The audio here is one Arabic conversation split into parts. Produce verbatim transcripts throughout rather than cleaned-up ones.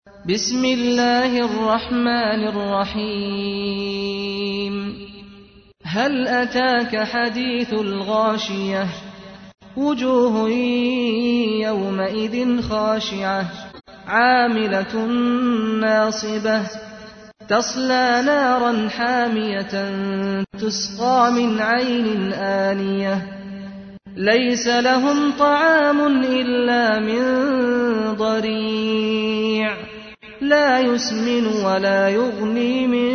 بسم الله الرحمن الرحيم هل أتاك حديث الغاشية وجوه يومئذ خاشعة عاملة ناصبة تصلى نارا حامية تسقى من عين آنية ليس لهم طعام إلا من ضريع لا يسمن ولا يغني من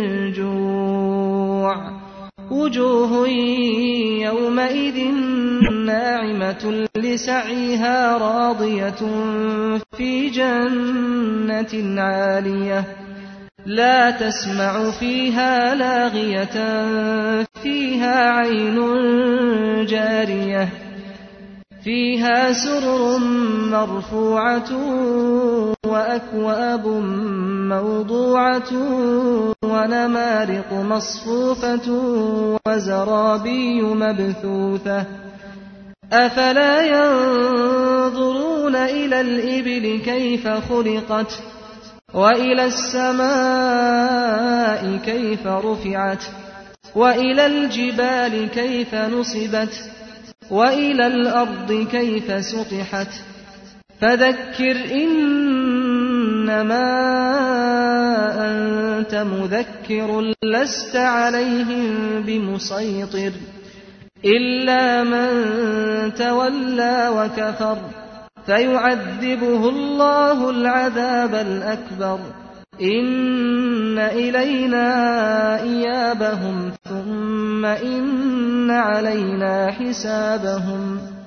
جوع وجوه يومئذ ناعمة لسعيها راضية في جنة عالية لا تسمع فيها لاغية فيها عين جارية فيها سرر مرفوعة وأكواب موضوعة ونمارق مصفوفة وزرابي مبثوثة أفلا ينظرون إلى الإبل كيف خلقت وإلى السماء كيف رفعت وإلى الجبال كيف نصبت وإلى الأرض كيف سطحت فذكر إنما أنت مذكر لست عليهم بمسيطر إلا من تولى وكفر فيعذبه الله العذاب الأكبر إن إلينا إيابهم ثم إن علينا حسابهم